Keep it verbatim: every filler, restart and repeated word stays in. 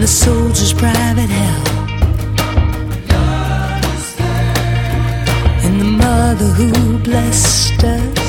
the soldier's private hell, and the mother who blessed us